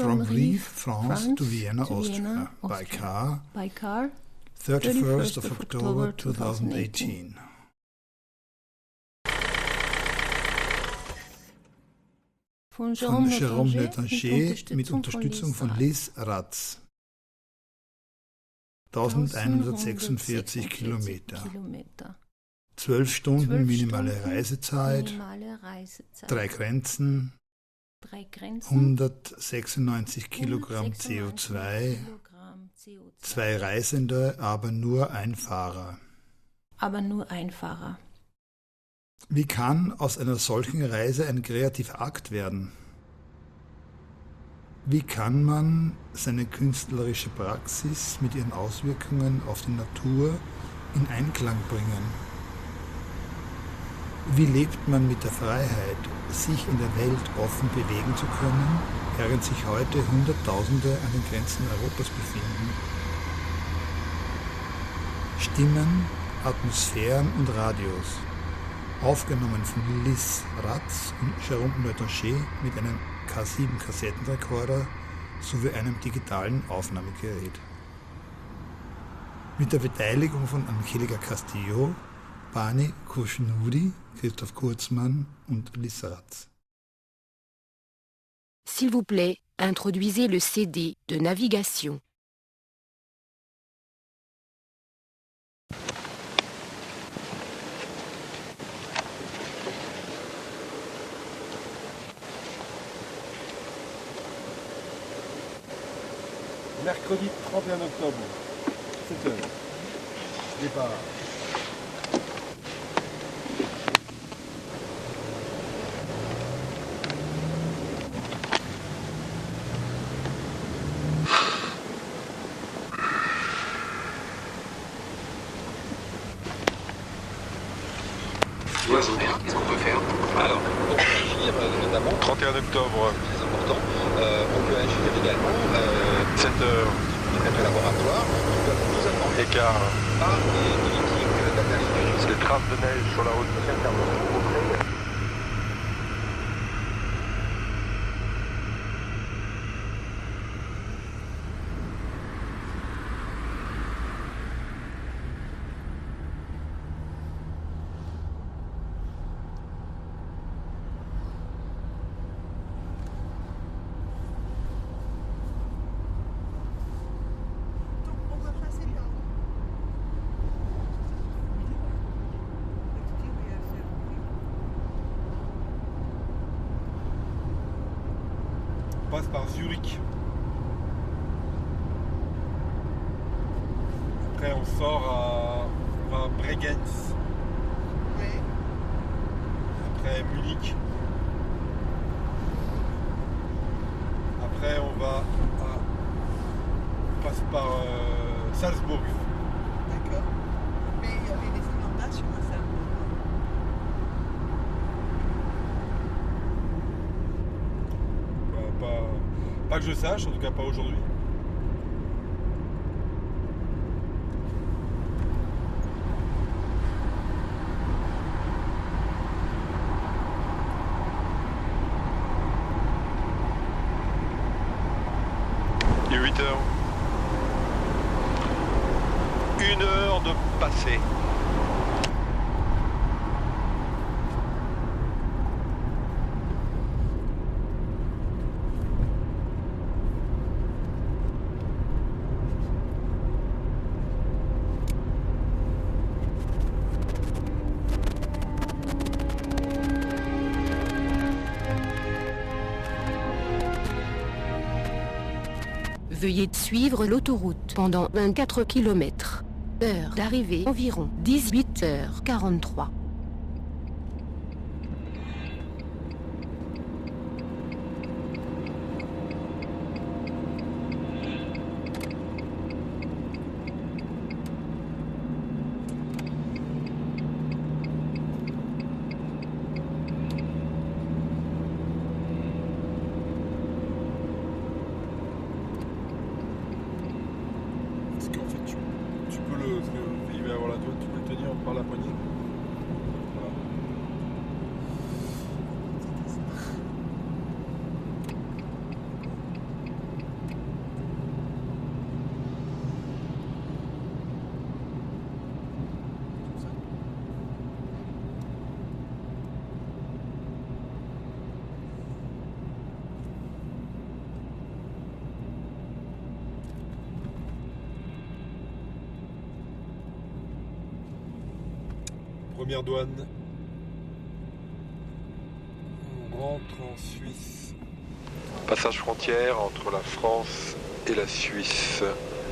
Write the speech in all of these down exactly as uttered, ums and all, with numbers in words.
From Rive, France, France to Vienna, to Austria, Vienna, Austria, by car, by car, thirty-first of October twenty eighteen. Von Von Jérôme Jérôme Netanger mit Unterstützung von Liz Ratz. elfhundertsechsundvierzig Kilometer. zwölf Stunden minimale Reisezeit, drei Grenzen, hundertsechsundneunzig Kilogramm C O zwei, zwei Reisende, aber nur ein Fahrer. Aber nur ein Fahrer. Wie kann aus einer solchen Reise ein kreativer Akt werden? Wie kann man seine künstlerische Praxis mit ihren Auswirkungen auf die Natur in Einklang bringen? Wie lebt man mit der Freiheit, sich in der Welt offen bewegen zu können, während sich heute Hunderttausende an den Grenzen Europas befinden? Stimmen, Atmosphären und Radios. Aufgenommen von Liz Ratz und Jérôme Netanger mit einem K sieben Kassettenrekorder sowie einem digitalen Aufnahmegerät. Mit der Beteiligung von Angelica Castillo, Bani Khoshnoudi, Christoph Kurzmann und Liz Ratz. S'il vous plaît, introduisez le C D de navigation. Mercredi trente et un octobre, sept heures. Départ. Qu'est-ce qu'on peut faire? Alors, on peut agir notamment. trente et un octobre. Très important. Euh, on peut agir également. Euh, sept heures. Après laboratoire, on peut nous informer. Écart. Par des politiques d'analyse. Des traces de neige sur la route. On passe par Zurich. Après on sort à, on va à Bregenz. Oui. Après Munich. Après on va à, on passe par euh, Salzbourg. D'accord. Mais il y avait des inondations à Salzbourg. Bah, pas, pas que je sache, en tout cas pas aujourd'hui. Il est huit heures. Une heure de passé. Veuillez suivre l'autoroute pendant vingt-quatre kilomètres. Heure d'arrivée environ dix-huit heures quarante-trois. Parce qu'en fait, tu, tu peux le. Parce que il va y avoir la toile, tu peux le tenir par la poignée. Voilà. Première douane. On rentre en Suisse. Passage frontière entre la France et la Suisse.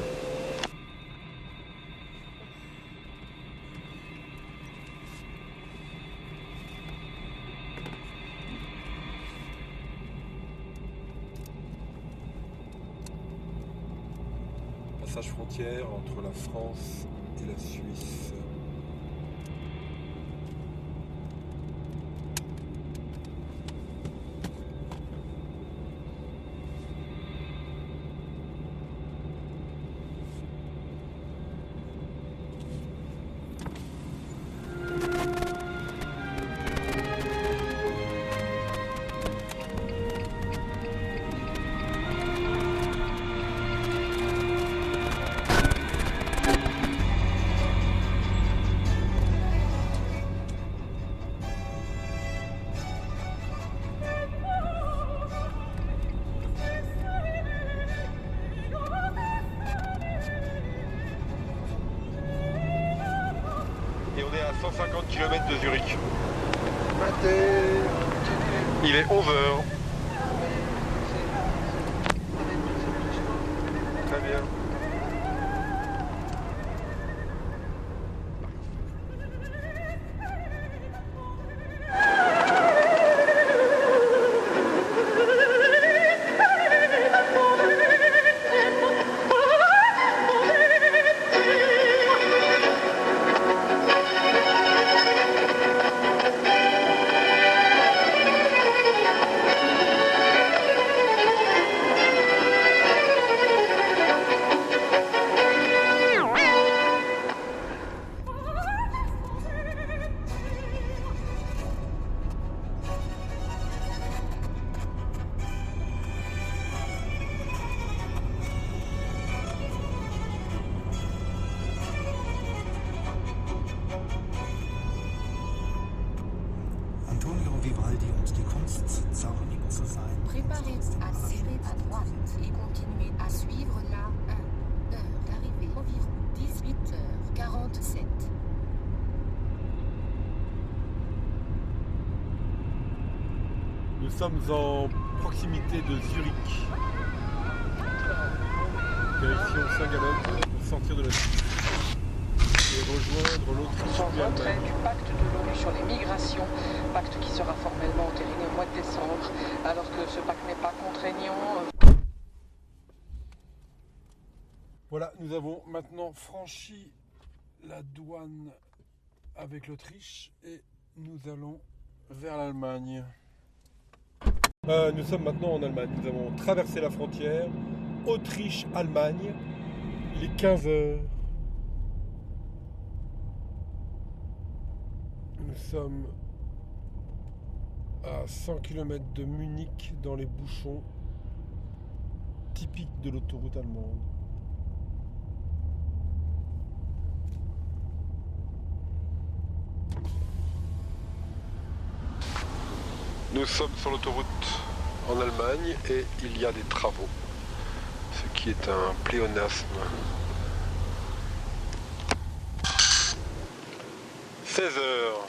Passage frontière entre la France et la Suisse. Et on est à cent cinquante kilomètres de Zurich. Matin. Il est onze heures. Très bien. Antonio Vivaldi und die Kunst, zornig zu sein. Préparez-vous à tirer à droite et continuez à suivre la un. Heure d'arrivée environ dix-huit heures quarante-sept. Nous sommes en proximité de Zurich. Direction Saint-Gallen pour sortir de la Suisse et rejoindre l'Autriche Sont puis retrait l'Allemagne. du pacte de l'ONU sur les migrations, pacte qui sera formellement entériné au mois de décembre, alors que ce pacte n'est pas contraignant. Voilà, nous avons maintenant franchi la douane avec l'Autriche et nous allons vers l'Allemagne. Euh, nous sommes maintenant en Allemagne. Nous avons traversé la frontière Autriche-Allemagne. Il est quinze heures. Nous sommes à cent kilomètres de Munich dans les bouchons typiques de l'autoroute allemande. Nous sommes sur l'autoroute en Allemagne et il y a des travaux, ce qui est un pléonasme. seize heures.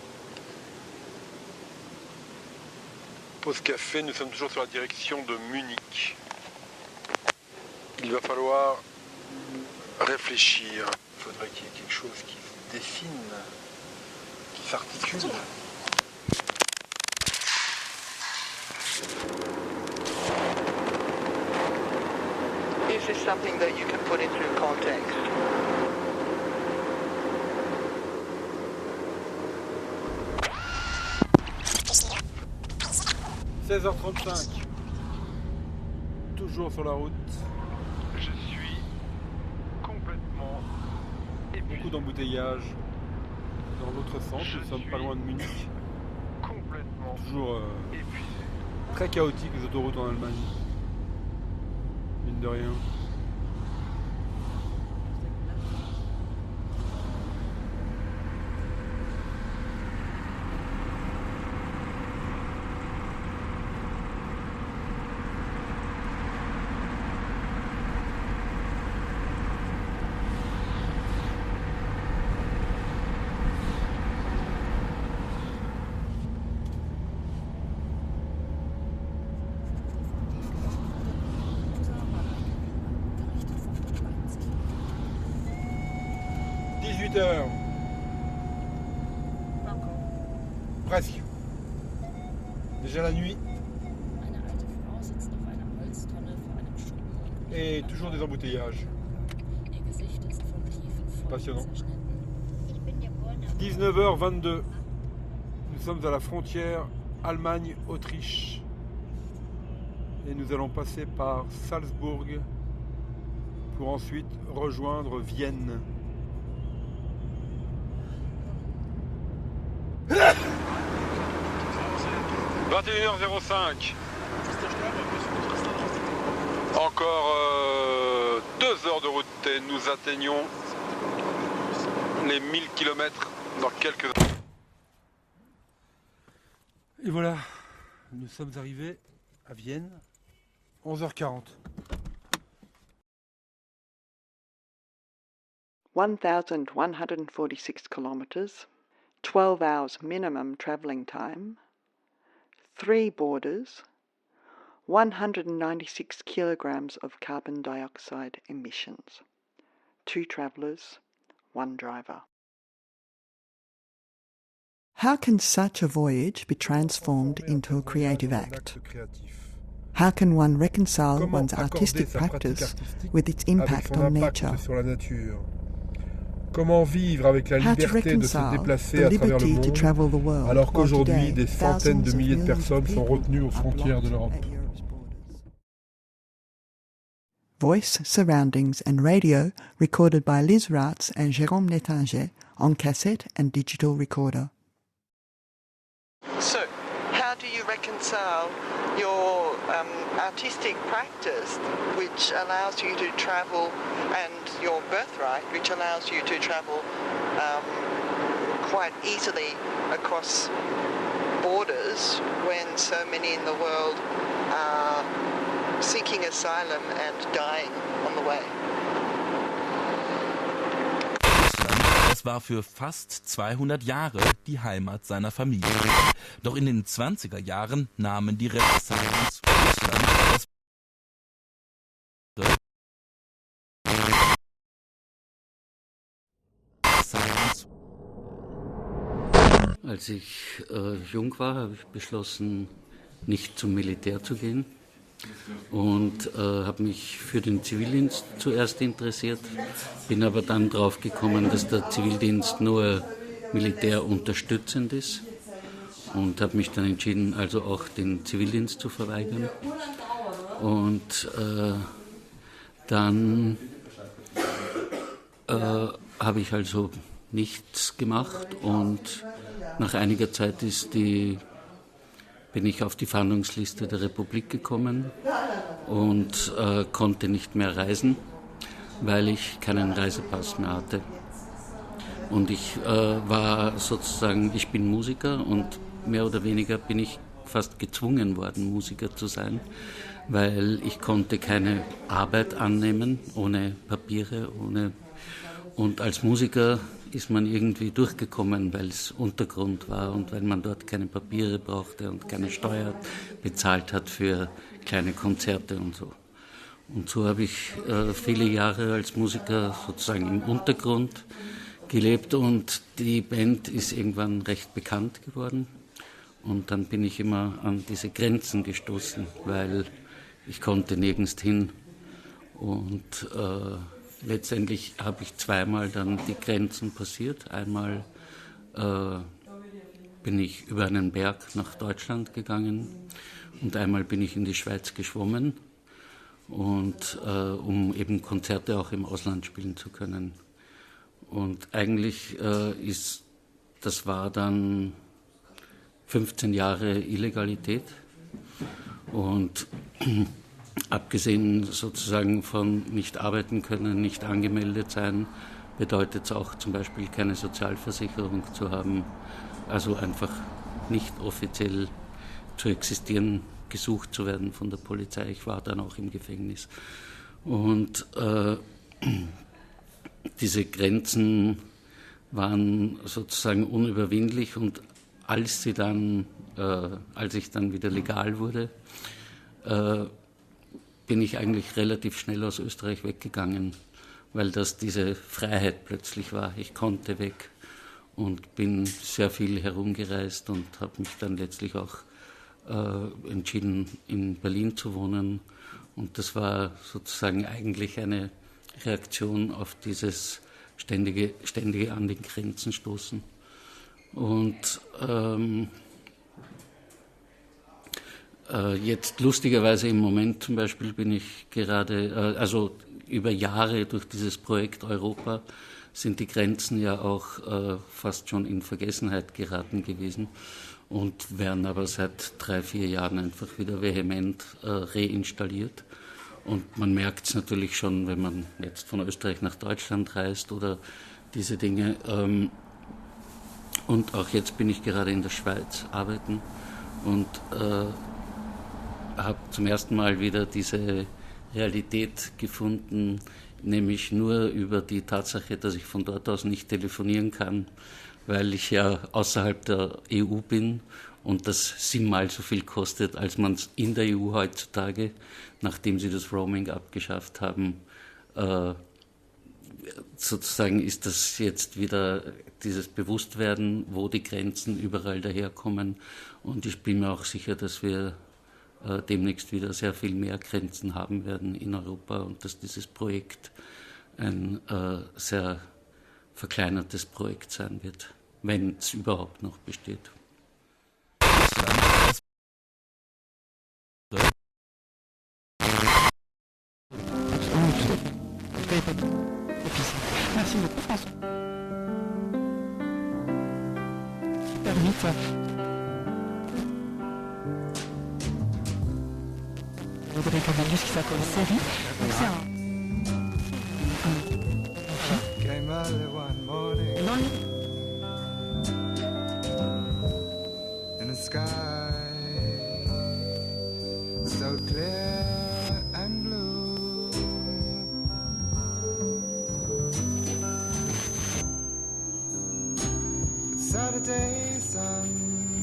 Pause café, nous sommes toujours sur la direction de Munich. Il va falloir réfléchir. Il faudrait qu'il y ait quelque chose qui se dessine, qui s'articule. Is this something that you can put into context? seize heures trente-cinq. Toujours sur la route. Je suis complètement épuisé. Beaucoup d'embouteillages dans l'autre sens. Je Nous sommes suis pas loin de Munich. Complètement Toujours euh, épuisé. très chaotique les autoroutes en Allemagne. Mine de rien. dix-huit heures. Presque. Déjà la nuit. Et toujours des embouteillages. Passionnant. dix-neuf heures vingt-deux. Nous sommes à la frontière Allemagne-Autriche. Et nous allons passer par Salzbourg pour ensuite rejoindre Vienne. vingt et une heures cinq. Encore euh, deux heures de route et nous atteignons les mille kilomètres dans quelques heures. Et voilà, nous sommes arrivés à Vienne, onze heures quarante. one thousand one hundred forty-six kilometres, twelve hours minimum travelling time, three borders, one hundred ninety-six kilograms of carbon dioxide emissions, two travellers, one driver. How can such a voyage be transformed into a creative act? How can one reconcile one's artistic practice with its impact on nature? Comment vivre avec la liberté de se déplacer à travers le monde, alors qu'aujourd'hui des centaines de milliers de personnes sont retenues aux frontières de l'Europe. Voice, surroundings and radio recorded by Liz Ratz and Jérôme Nettinger on cassette and digital recorder. So, how do you reconcile your um, artistic practice, which allows you to travel, and your birthright, which allows you to travel um, quite easily across borders when so many in the world are seeking asylum and dying on the way? Es war für fast zweihundert Jahre die Heimat seiner Familie. Doch in den zwanziger Jahren nahmen die Renaissance Russland das Als ich äh, jung war, habe ich beschlossen, nicht zum Militär zu gehen. Und äh, habe mich für den Zivildienst zuerst interessiert, bin aber dann drauf gekommen, dass der Zivildienst nur militärunterstützend ist und habe mich dann entschieden, also auch den Zivildienst zu verweigern. Und äh, dann äh, habe ich also nichts gemacht und nach einiger Zeit ist die bin ich auf die Fahndungsliste der Republik gekommen und äh, konnte nicht mehr reisen, weil ich keinen Reisepass mehr hatte. Und ich äh, war sozusagen, ich bin Musiker und mehr oder weniger bin ich fast gezwungen worden, Musiker zu sein, weil ich konnte keine Arbeit annehmen, ohne Papiere, ohne... Und als Musiker ist man irgendwie durchgekommen, weil es Untergrund war und weil man dort keine Papiere brauchte und keine Steuer bezahlt hat für kleine Konzerte und so. Und so habe ich äh, viele Jahre als Musiker sozusagen im Untergrund gelebt und die Band ist irgendwann recht bekannt geworden. Und dann bin ich immer an diese Grenzen gestoßen, weil ich konnte nirgends hin und äh, letztendlich habe ich zweimal dann die Grenzen passiert. Einmal äh, bin ich über einen Berg nach Deutschland gegangen und einmal bin ich in die Schweiz geschwommen, und, äh, um eben Konzerte auch im Ausland spielen zu können. Und eigentlich äh, ist, das war dann fünfzehn Jahre Illegalität und abgesehen sozusagen von nicht arbeiten können, nicht angemeldet sein, bedeutet es auch zum Beispiel keine Sozialversicherung zu haben, also einfach nicht offiziell zu existieren, gesucht zu werden von der Polizei. Ich war dann auch im Gefängnis. Und äh, diese Grenzen waren sozusagen unüberwindlich und als sie dann, äh, als ich dann wieder legal wurde, äh, bin ich eigentlich relativ schnell aus Österreich weggegangen weil das diese Freiheit plötzlich war. Ich konnte weg und bin sehr viel herumgereist und habe mich dann letztlich auch äh, entschieden, in Berlin zu wohnen. Und das war sozusagen eigentlich eine Reaktion auf dieses ständige, ständige an den Grenzen stoßen. Und ähm, äh, jetzt lustigerweise im Moment zum Beispiel bin ich gerade, äh, also über Jahre durch dieses Projekt Europa sind die Grenzen ja auch äh, fast schon in Vergessenheit geraten gewesen und werden aber seit drei, vier Jahren einfach wieder vehement äh, reinstalliert. Und man merkt es natürlich schon, wenn man jetzt von Österreich nach Deutschland reist oder diese Dinge. Ähm, und auch jetzt bin ich gerade in der Schweiz arbeiten und äh, habe zum ersten Mal wieder diese Realität gefunden, nämlich nur über die Tatsache, dass ich von dort aus nicht telefonieren kann, weil ich ja außerhalb der E U bin und das siebenmal so viel kostet, als man es in der E U heutzutage, nachdem sie das Roaming abgeschafft haben, äh, sozusagen ist das jetzt wieder dieses Bewusstwerden, wo die Grenzen überall daherkommen. Und ich bin mir auch sicher, dass wir äh, demnächst wieder sehr viel mehr Grenzen haben werden in Europa und dass dieses Projekt ein äh, sehr verkleinertes Projekt sein wird, wenn es überhaupt noch besteht. Merci beaucoup, François. Super vite. Vous voudrez recommander ce qui s'appelle série. Donc c'est un... Came early one morning Non, in the sky so clear and blue. Saturday sun.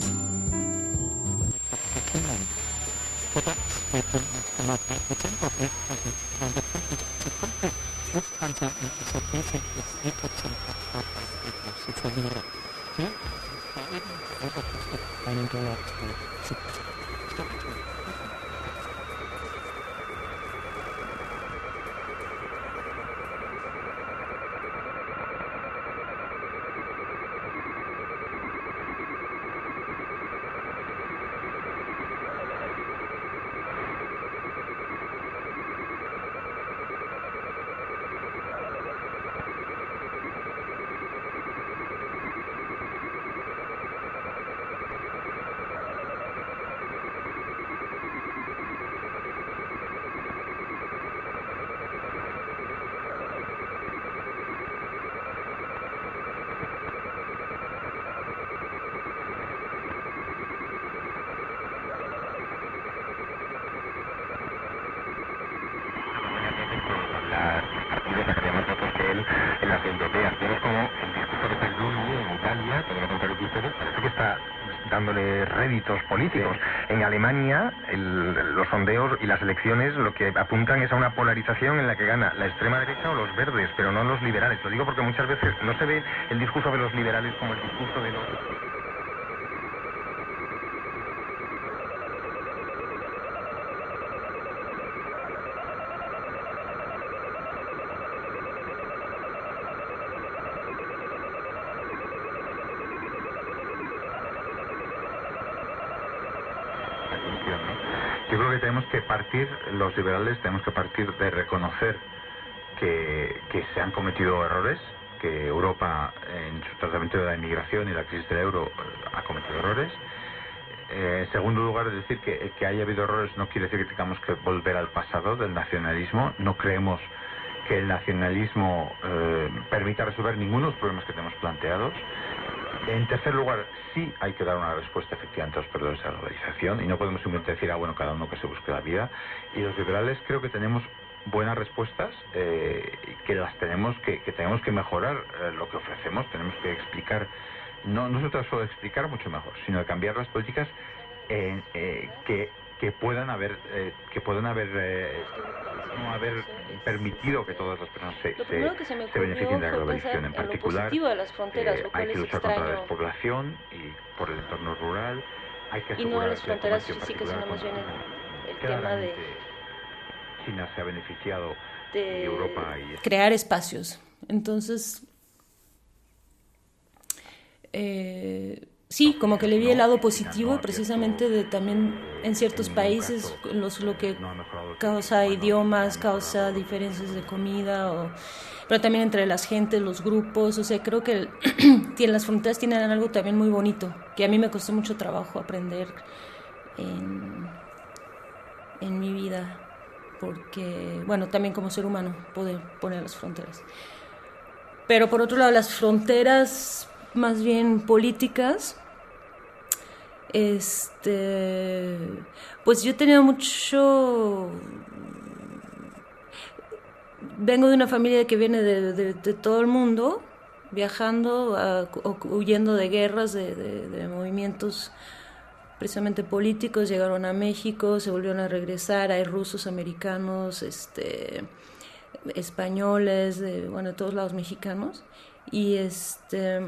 dándole réditos políticos. Sí. En Alemania, el, los sondeos y las elecciones lo que apuntan es a una polarización en la que gana la extrema derecha o los verdes, pero no los liberales. Lo digo porque muchas veces no se ve el discurso de los liberales como el discurso de los... Yo creo que tenemos que partir, los liberales tenemos que partir de reconocer que, que se han cometido errores, que Europa en su tratamiento de la inmigración y la crisis del euro ha cometido errores. Eh, en segundo lugar, decir que, que haya habido errores no quiere decir que tengamos que volver al pasado del nacionalismo. No creemos que el nacionalismo eh, permita resolver ninguno de los problemas que tenemos planteados. En tercer lugar, sí hay que dar una respuesta efectivamente a los perdedores de la globalización y no podemos simplemente decir, ah, bueno, cada uno que se busque la vida. Y los liberales creo que tenemos buenas respuestas, eh, que las tenemos que, que tenemos que mejorar eh, lo que ofrecemos, tenemos que explicar, no, no se trata solo de explicar mucho mejor, sino de cambiar las políticas eh, eh, que que puedan haber eh, que puedan haber eh, no haber permitido que todas las personas se, se, que se, se beneficien de la globalización. En particular, de las fronteras, eh, hay que luchar contra la despoblación y por el entorno rural. Hay que asegurar y no las fronteras que físicas, sino más bien el, el tema de China se ha beneficiado de y Europa y crear espacios. Entonces, eh, sí, como que le vi el lado positivo, precisamente de también en ciertos países los, lo que causa idiomas, causa diferencias de comida, o, pero también entre las gentes, los grupos. O sea, creo que el, las fronteras tienen algo también muy bonito, que a mí me costó mucho trabajo aprender en, en mi vida, porque, bueno, también como ser humano poder poner las fronteras. Pero por otro lado, las fronteras más bien políticas, este, pues yo tenía mucho, vengo de una familia que viene de, de, de todo el mundo, viajando, a, huyendo de guerras, de, de, de movimientos precisamente políticos. Llegaron a México, se volvieron a regresar. Hay rusos, americanos, este, españoles, de, bueno, de todos lados mexicanos, y este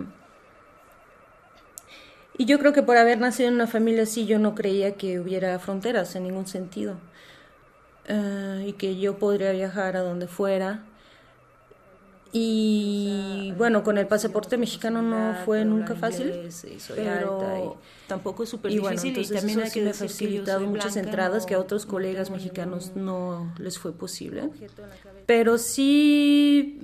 y yo creo que por haber nacido en una familia así, yo no creía que hubiera fronteras en ningún sentido, uh, y que yo podría viajar a donde fuera. Y bueno, con el pasaporte mexicano no fue nunca fácil, pero tampoco es súper difícil. Y bueno, entonces también eso sí me ha facilitado muchas entradas que a otros colegas mexicanos no les fue posible. Pero sí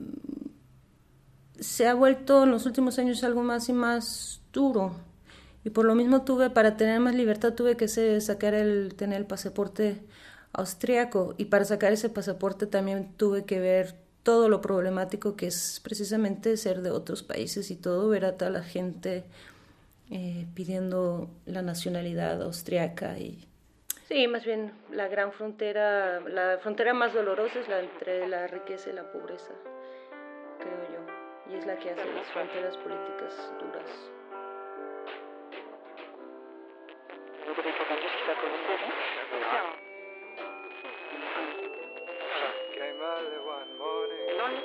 se ha vuelto en los últimos años algo más y más duro. Y por lo mismo tuve, para tener más libertad, tuve que sacar el, tener el pasaporte austriaco. Y para sacar ese pasaporte también tuve que ver todo lo problemático que es precisamente ser de otros países y todo, ver a toda la gente eh, pidiendo la nacionalidad austriaca. Y sí, más bien la gran frontera, la frontera más dolorosa es la entre la riqueza y la pobreza, creo yo, y es la que hace las fronteras políticas duras. Came early one morning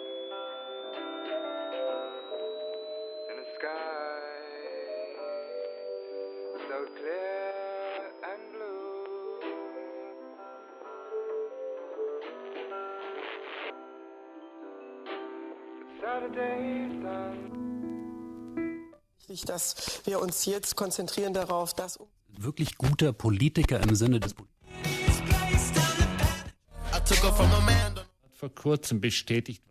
in a sky so clear and blue. Saturday sun. Wichtig, dass wir uns jetzt konzentrieren darauf, dass wirklich guter Politiker im Sinne des Politikers. Vor kurzem bestätigt.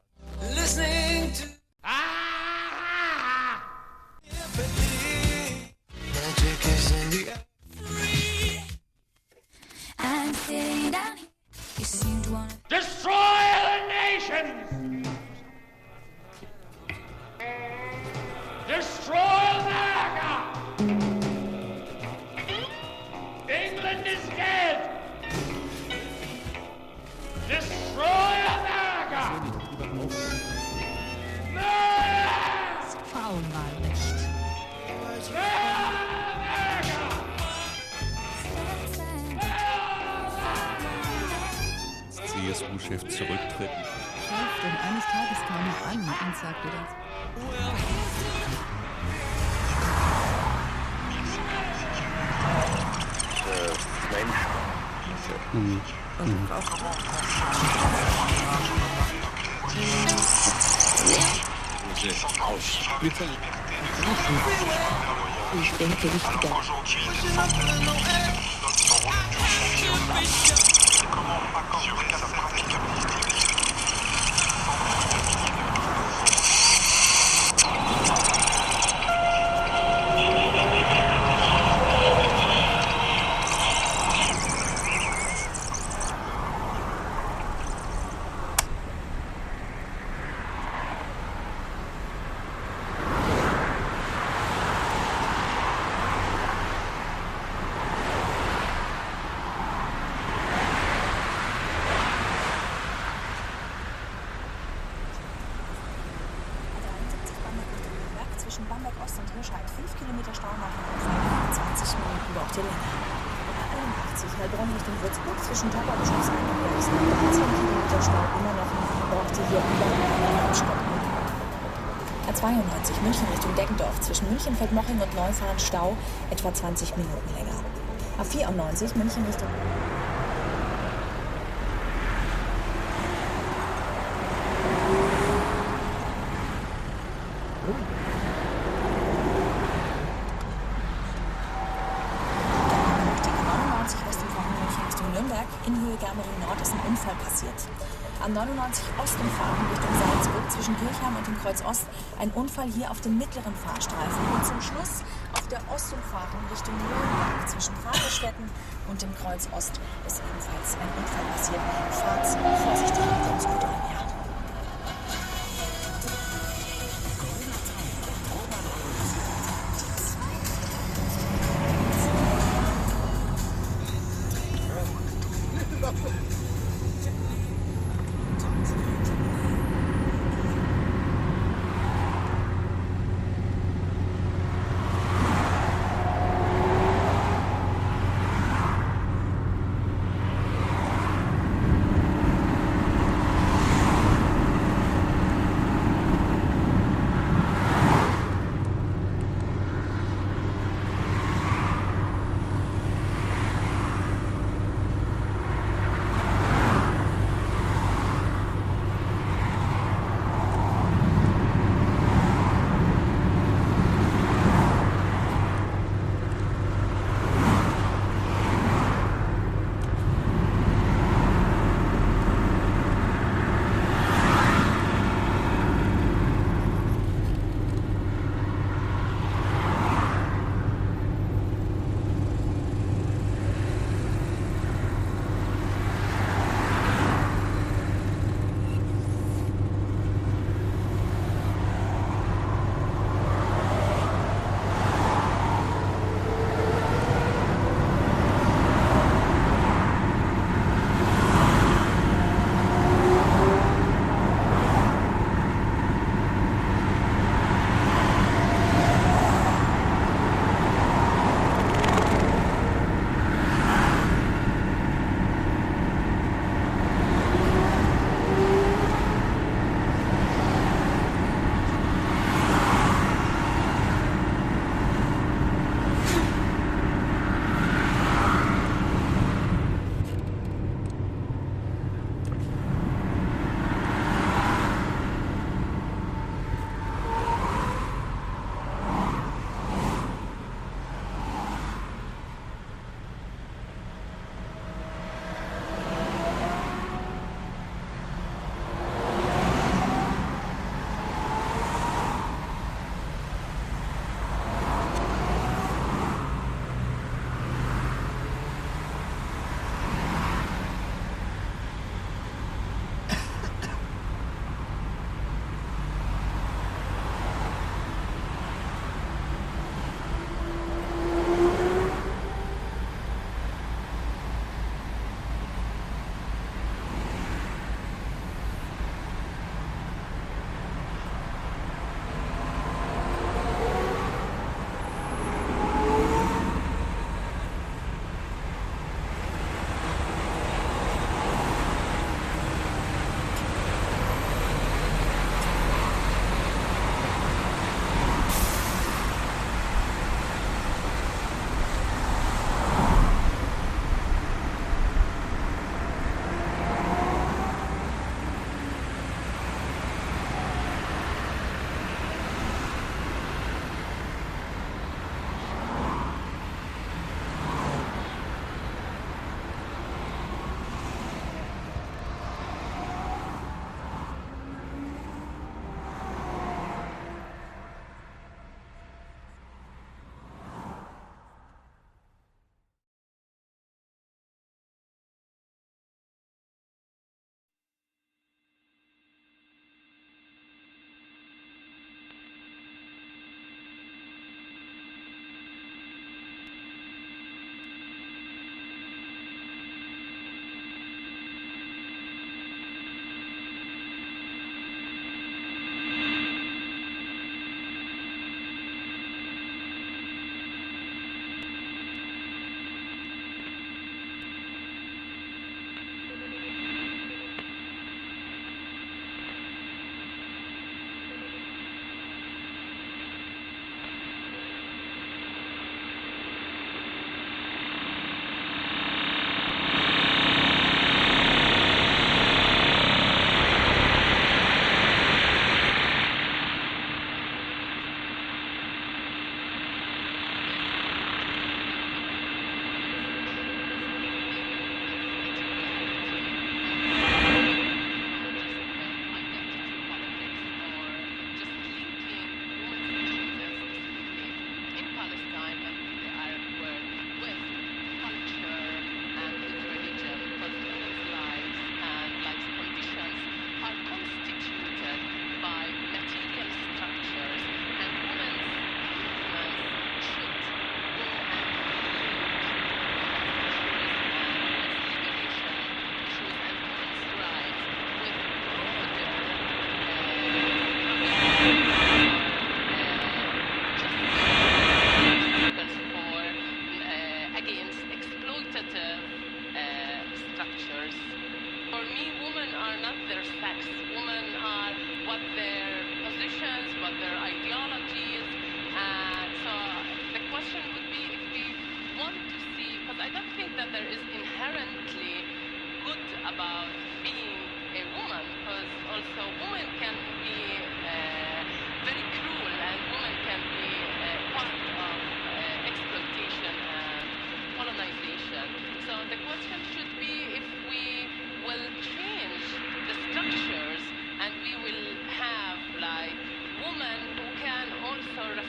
Destroy the nations! Destroy America! England is dead! Destroy America! Das Frauenwahlrecht. C S U-Chef zurücktreten. Läuft denn eines Tages kam er an und sagte das. Mensch. Mhm. Mhm. Ich denke wichtiger. Zwischen Bamberg Ost und Hirscheid fünf Kilometer Stau machen und zwanzig Minuten braucht ihr länger. vierundachtzig Heilbronn Richtung Würzburg zwischen Tauberbisch und Seidenberg ist noch dreizehn Kilometer Stau immer noch. Man brauchte hier über Stunden. A zweiundneunzig München Richtung Deggendorf zwischen München, Feldmoching und Neufahren Stau etwa zwanzig Minuten länger. A vierundneunzig München Richtung in Höhe Germering Nord ist ein Unfall passiert. A neunundneunzig Ost umfahren Richtung Salzburg zwischen Kirchheim und dem Kreuz Ost ein Unfall hier auf dem mittleren Fahrstreifen. Und zum Schluss auf der Ostumfahrung Richtung Nürnberg zwischen Fahrerstetten und dem Kreuz Ost ist ebenfalls ein Unfall passiert. Fahrt vorsichtig mit dem Scooter her.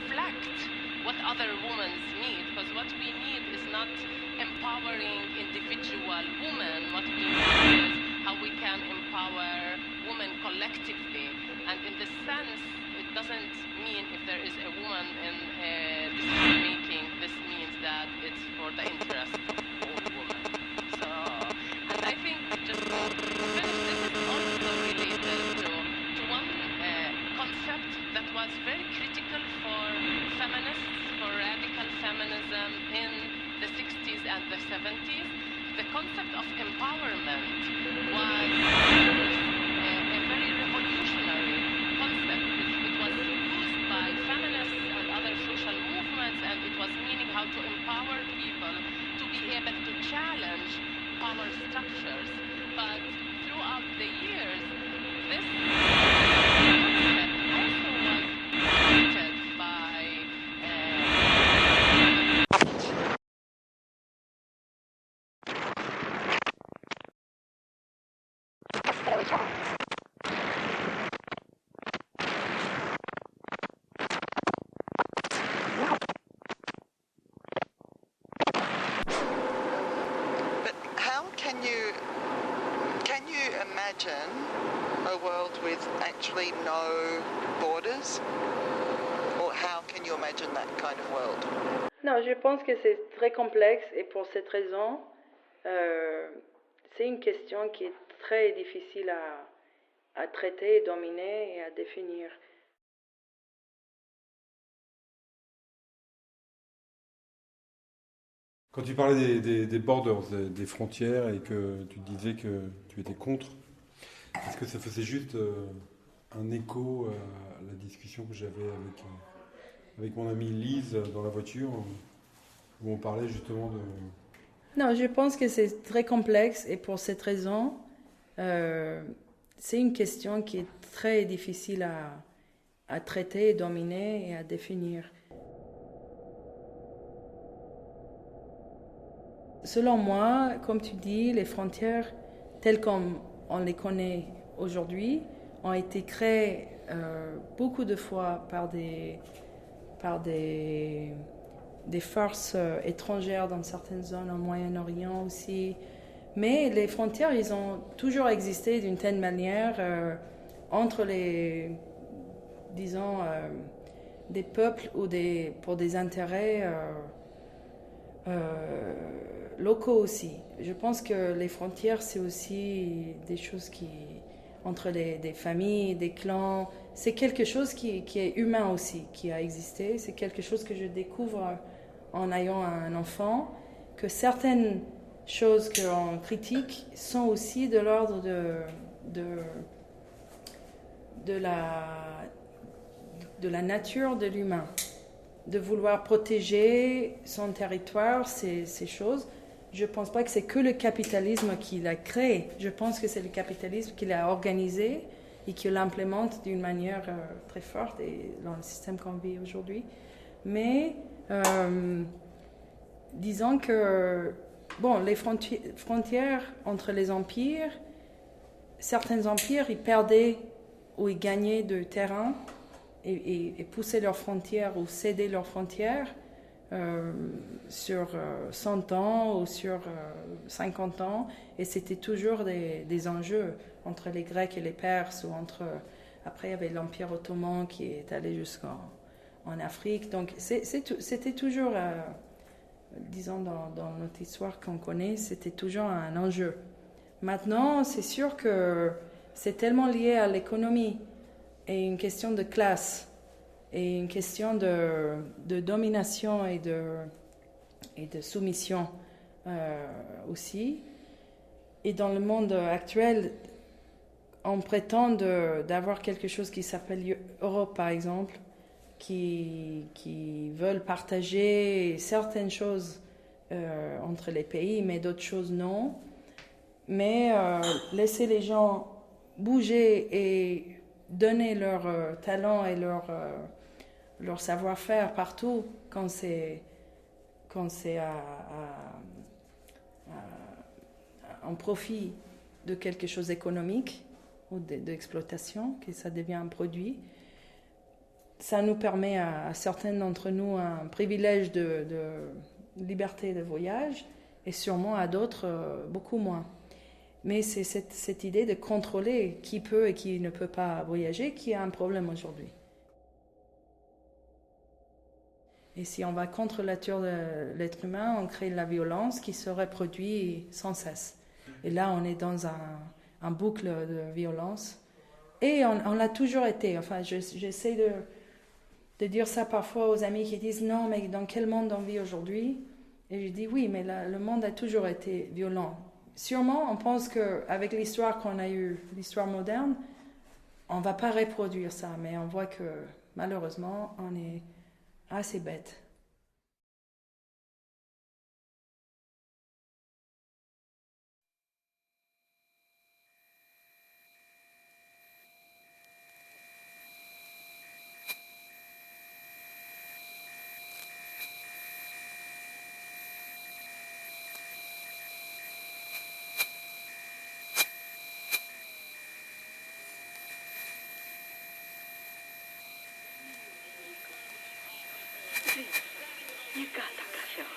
reflect what other women need, because what we need is not empowering individual women. What we need is how we can empower women collectively. And in this sense, it doesn't mean if there is a woman in uh, decision making, this means that it's for the interest of all women. So, and I think just to finish this is also related to, to one uh, concept that was very critical for feminists, for radical feminism in the sixties and the seventies. The concept of empowerment was a, a very revolutionary concept. It, it was used by feminists and other social movements, and it was meaning how to empower people to be able to challenge power structures. But throughout the years, this concept also was limited by But how can you can you imagine a world with actually no borders? Or how can you imagine that kind of world? Non, je pense que c'est très complexe et pour cette raison, euh, c'est une question qui est très difficile à, à traiter, dominer et à définir. Quand tu parlais des, des, des borders, des, des frontières, et que tu disais que tu étais contre, est-ce que ça faisait juste euh, un écho à la discussion que j'avais avec, euh, avec mon amie Lise dans la voiture, où on parlait justement de... Non, je pense que c'est très complexe et pour cette raison, euh, c'est une question qui est très difficile à, à traiter, dominer et à définir. Selon moi, comme tu dis, les frontières telles qu'on on les connaît aujourd'hui ont été créées euh, beaucoup de fois par des, par des, des forces euh, étrangères dans certaines zones, au Moyen-Orient aussi. Mais les frontières, ils ont toujours existé d'une telle manière euh, entre les, disons, euh, des peuples ou des, pour des intérêts euh, euh, locaux aussi. Je pense que les frontières, c'est aussi des choses qui, entre les, des familles, des clans, c'est quelque chose qui, qui est humain aussi, qui a existé. C'est quelque chose que je découvre en ayant un enfant, que certaines choses qu'on critique sont aussi de l'ordre de, de, de, la, de la nature de l'humain, de vouloir protéger son territoire, ces, ces choses. Je ne pense pas que c'est que le capitalisme qui l'a créé. Je pense que c'est le capitalisme qui l'a organisé et qui l'implémente d'une manière euh, très forte et dans le système qu'on vit aujourd'hui. Mais euh, disons que bon, les fronti- frontières entre les empires, certains empires, ils perdaient ou ils gagnaient de terrain et, et, et poussaient leurs frontières ou cédaient leurs frontières euh, sur euh, cent ans ou sur euh, cinquante ans. Et c'était toujours des, des enjeux entre les Grecs et les Perses. Ou entre, après, il y avait l'Empire ottoman qui est allé jusqu'en en Afrique. Donc, c'est, c'est, c'était toujours... Euh, disons dans, dans notre histoire qu'on connaît, c'était toujours un enjeu. Maintenant, c'est sûr que c'est tellement lié à l'économie et une question de classe et une question de, de domination et de, et de soumission euh, aussi. Et dans le monde actuel, on prétend de, d'avoir quelque chose qui s'appelle Europe, par exemple, Qui, qui veulent partager certaines choses euh, entre les pays, mais d'autres choses non. Mais euh, laisser les gens bouger et donner leur euh, talent et leur, euh, leur savoir-faire partout quand c'est, quand c'est à, à, à, en profit de quelque chose d'économique ou d'exploitation, que ça devient un produit. ça nous permet à, à certains d'entre nous un privilège de, de liberté de voyage et sûrement à d'autres euh, beaucoup moins. Mais c'est cette, cette idée de contrôler qui peut et qui ne peut pas voyager qui est un problème aujourd'hui. Et si on va contre la nature de l'être humain, on crée de la violence qui se reproduit sans cesse. Et là, on est dans un, un boucle de violence. Et on, on l'a toujours été. Enfin, je, j'essaie de, de dire ça parfois aux amis qui disent « Non, mais dans quel monde on vit aujourd'hui ?» Et je dis « Oui, mais la, le monde a toujours été violent. » Sûrement, on pense qu'avec l'histoire qu'on a eue, l'histoire moderne, on ne va pas reproduire ça. Mais on voit que, malheureusement, on est assez bête. Не gata cafeaua.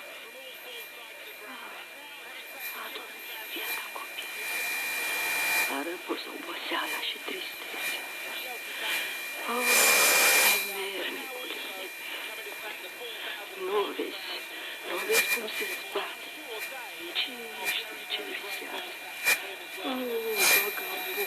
Adormi viața copil. A răpus oboseala și tristețea. Oh, mernicule. Nu vezi, nu vezi cum se zbate. Cine știe ce visează? Oh, vagabond.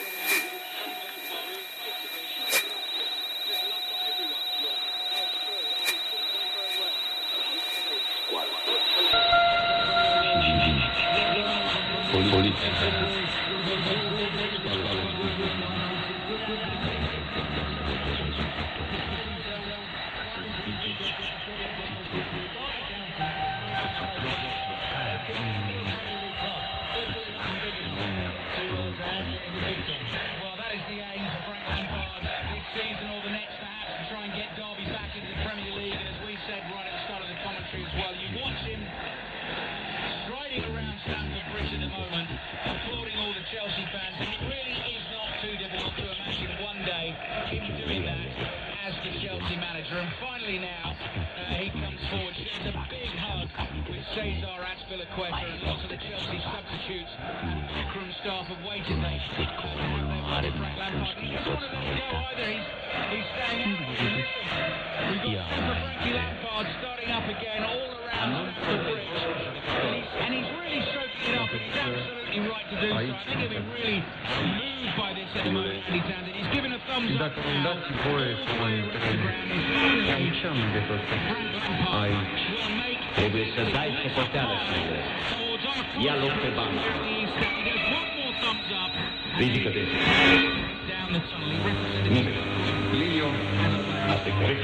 Trebuie să dai socoteală, Schneider. Ia loc pe bancă. Ridică-te. Numele. Linio. Asta e corect.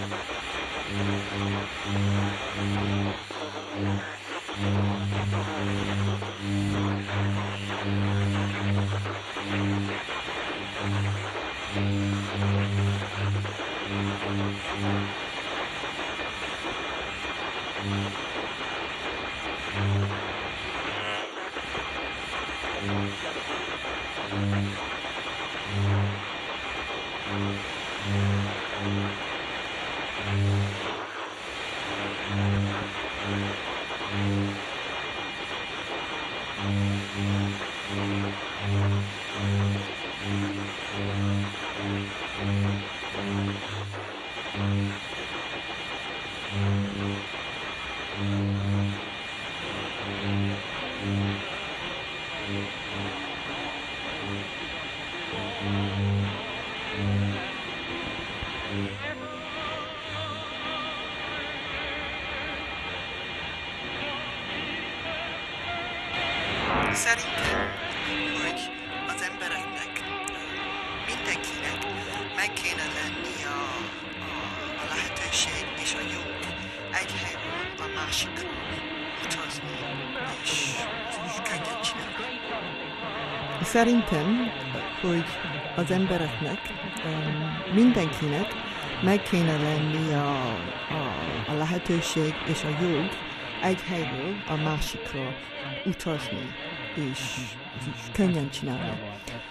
Szerintem, hogy az embereknek, mindenkinek meg kéne lenni a, a, a lehetőség és a jog egy helyről a másikra utazni, és, és könnyen csinálni. Szerintem, hogy az embereknek, mindenkinek meg kéne lenni a, a, a lehetőség és a jog egy helyről a másikra utazni, és, és könnyen csinálni.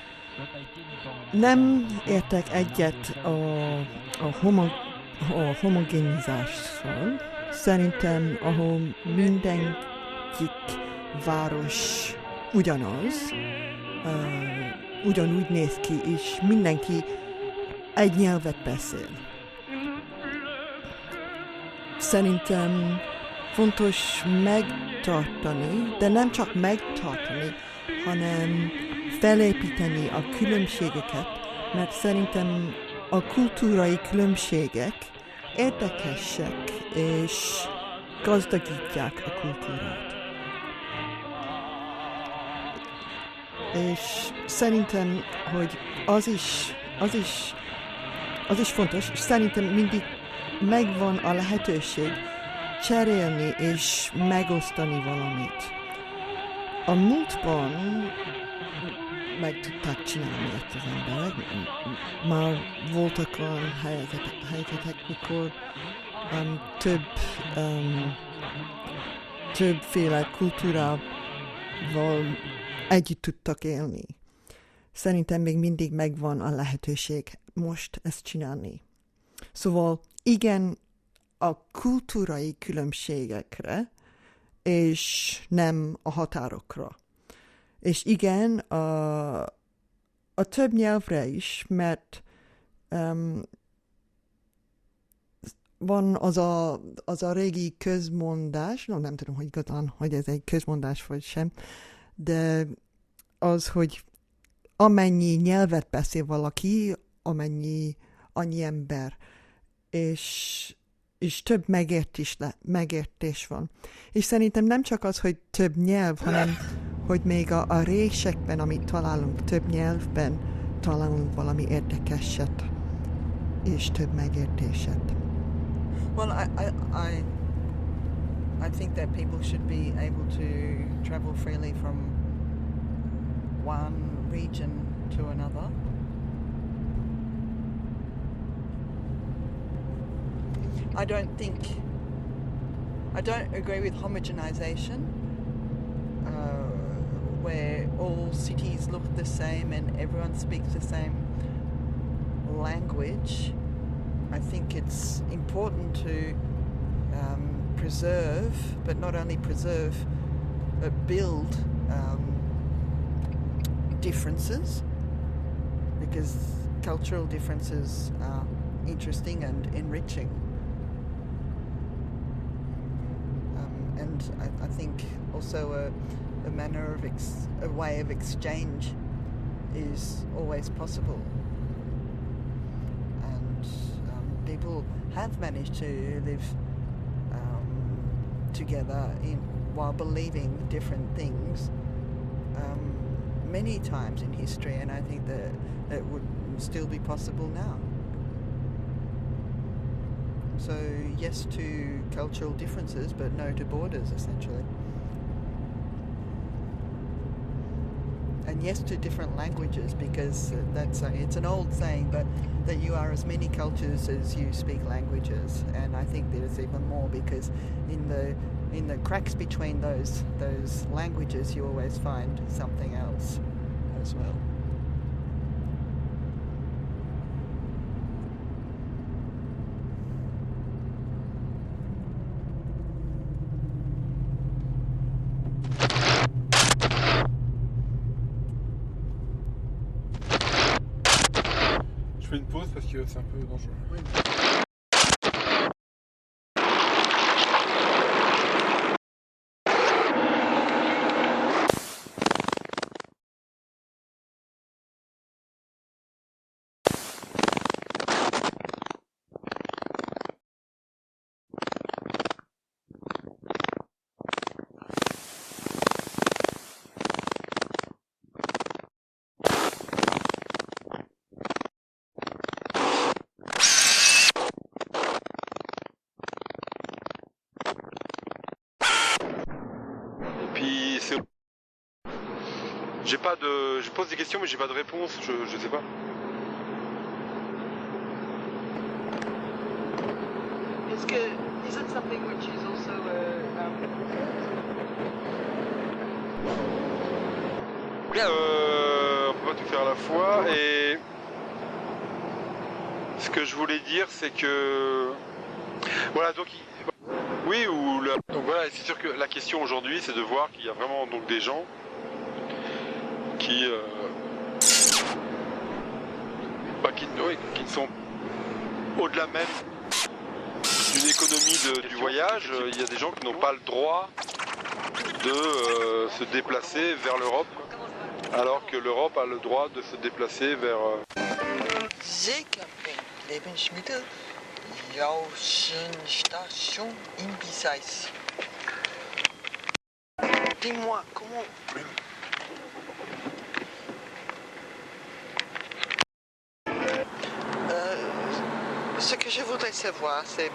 Nem értek egyet a, a, homo, a homogénizással. Szerintem, ahol mindenkik város ugyanaz, uh, ugyanúgy néz ki, és mindenki egy nyelvet beszél. Szerintem fontos megtartani, de nem csak megtartani, hanem felépíteni a különbségeket, mert szerintem a kultúrai különbségek érdekesek és gazdagítják a kultúrát. És szerintem, hogy az is, az is, az is fontos, és szerintem mindig megvan a lehetőség cserélni és megosztani valamit. A múltban meg tudták csinálni ezt az emberek. Már voltak olyan helyzetek, helyzetek mikor um, több, um, többféle kultúrával együtt tudtak élni. Szerintem még mindig megvan a lehetőség most ezt csinálni. Szóval igen, a kultúrai különbségekre, és nem a határokra. És igen, a, a több nyelvre is, mert um, van az a, az a régi közmondás, no, nem tudom, hogy igazán, hogy ez egy közmondás vagy sem, de az, hogy amennyi nyelvet beszél valaki, amennyi annyi ember, és és több megértés, le, megértés van. És szerintem nem csak az, hogy több nyelv, hanem hogy még a, a résekben, amit találunk, több nyelvben találunk valami érdekeset, és több megértéset. Well, I, I, I, I think that people should be able to travel freely from one region to another. I don't think, I don't agree with homogenization, uh, where all cities look the same and everyone speaks the same language. I think it's important to um, preserve, but not only preserve, but build um, differences, because cultural differences are interesting and enriching. And I, I think also a, a manner of ex, a way of exchange is always possible, and um, people have managed to live um, together in, while believing different things um, many times in history, and I think that it would still be possible now. So yes to cultural differences, but no to borders, essentially. And yes to different languages, because that's a, it's an old saying, but that you are as many cultures as you speak languages. And I think there's even more, because in the in the cracks between those those languages, you always find something else as well. Je fais une pause parce que c'est un peu dangereux. Oui. J'ai pas de. Je pose des questions mais j'ai pas de réponse, je, je sais pas. Est-ce que. Is it something which is also uh, um... euh, on peut pas tout faire à la fois et ce que je voulais dire c'est que voilà donc oui ou le... donc voilà c'est sûr que la question aujourd'hui c'est de voir qu'il y a vraiment donc des gens qui, euh, bah, qui, oui, qui ne sont au-delà même d'une économie de, du voyage. Il y a des gens qui n'ont pas le droit de euh, se déplacer vers l'Europe, alors que l'Europe a le droit de se déplacer vers... Euh... Lebensmittel, Station in Bizais. Dis-moi, comment... Ce que je voudrais savoir, c'est...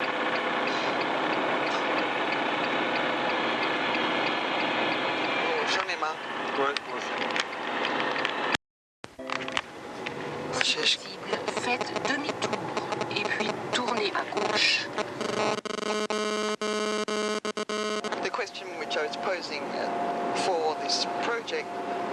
Oh, j'en ai marre. Ouais, moi aussi. Possible, faites demi-tour et puis tournez à gauche. The question which I was posing for this project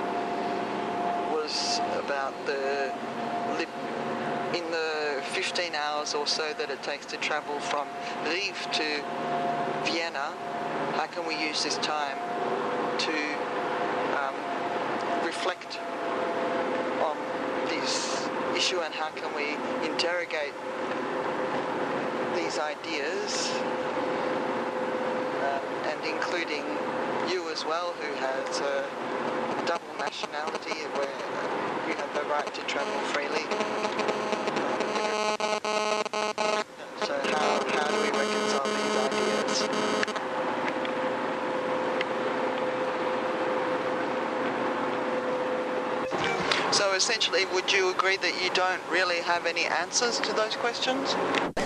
was about the... in the fifteen hours or so that it takes to travel from Lviv to Vienna, how can we use this time to um, reflect on this issue and how can we interrogate these ideas uh, and including you as well, who has a double nationality where you have the right to travel freely. So how, how do we reconcile these ideas? So essentially, would you agree that you don't really have any answers to those questions?